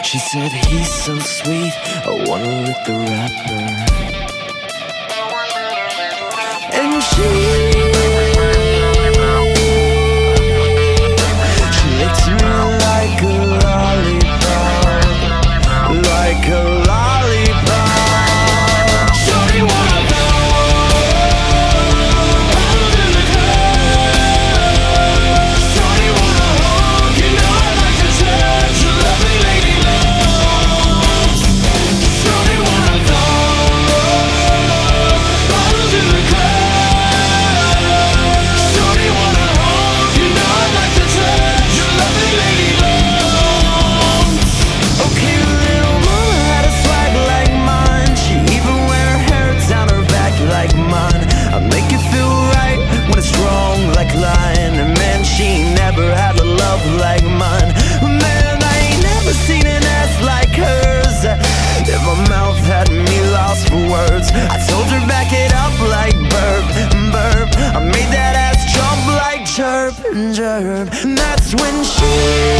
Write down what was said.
She said he's so sweet, I wanna lick the rapper. And she licked me like a lollipop, like a lollipop. Shorty wanna go out in the club. Shorty wanna hug, you know I like to touch your lovely lady loves. Shorty wanna go bottles in the club. Shorty wanna hug, you know I like to touch your lovely lady loves. Okay, little mama had a swag like mine. She even wear her hair down her back like mine. I make it feel right when it's wrong like lying. And man, she never had a love like mine. Man, I ain't never seen an ass like hers. If my mouth had me lost for words, I told her back it up like burp, burp. I made that ass jump like chirp and chirp. And that's when she